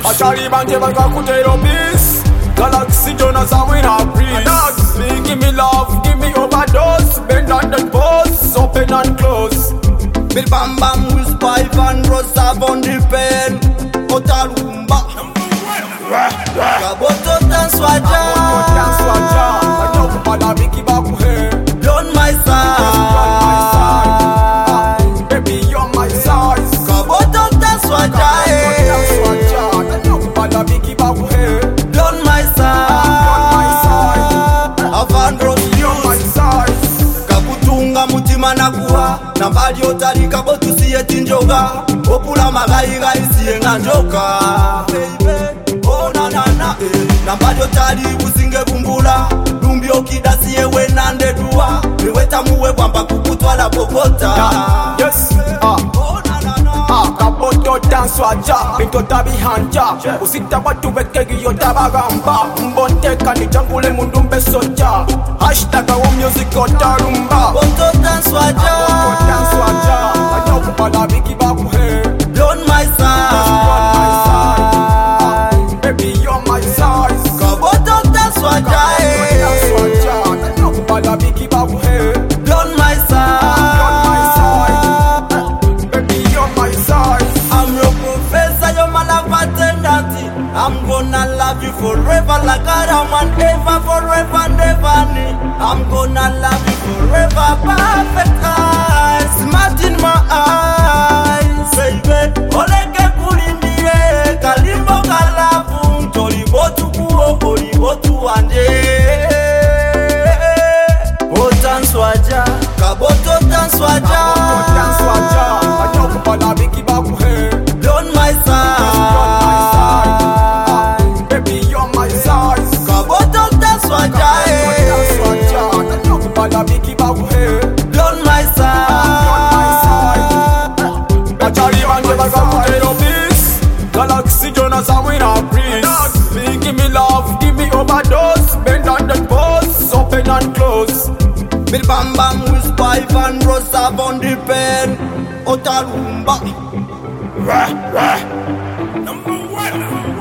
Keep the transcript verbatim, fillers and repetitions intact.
Achari banje baka kutero peace. Galaxy Jonas and we not breeze. Me give me love, give me overdose. Bend on the post, open and close. Bill Bam Bam with five and Rosa on the pen. Otalumba Kaboto dance waja Dance waja Ayo kupala biki baku he. Beyond my side, baby you're my size. Kaboto dance waja Dance waja Ayo kupala biki baku he. Beyond my side, Avandro You're my size. Kakutunga mutima nakuha Nambali otali kabotu siye tinjoga Opula magayi gayi siye nganjoka Baby, oh na na na eh. Nambali otali usinge bumbula Lumbi okida siye we nande duwa Niweta muwe kwamba kukutwala Bogota Yes, ah Oh na na na Ah, kaboto dance waja Binto tabi hanja Usita watu wekegi yo tabagamba Mbonteka ni jangule mundumbe soja Hashtag wa music otarumba. Kaboto dance waja Kaboto dance waja Ayo kupala biki baku he. Beyond my side, Baby you're my size. Kaboto dance waja Dance waja Ayo kupala biki baku he. Beyond my side, Baby you're my size. I'm your professor, you're my love attendant. I'm gonna love you forever like Adam and Eva, forever and ever. I'm gonna love you forever, perfect eyes, smart in my eyes, baby. Oleke kulindie, kalimbo kalafu, tolibo tukuo, olibo tuanje. Oh dance waja, kaboto dance waja, Dance waja Ayo kupala biki baku he. beyond my side, Baby you're my size. kaboto dance waja, Dance waja Ayo kupala biki baku he. beyond my side, Achari banje baka kutero peace. Galaxy Jonas and we not breeze. Me give me love, give me overdose. Bend on the post, open and close. Bill Bam Bam with five and Rosa on the pen. Otalumba Number one.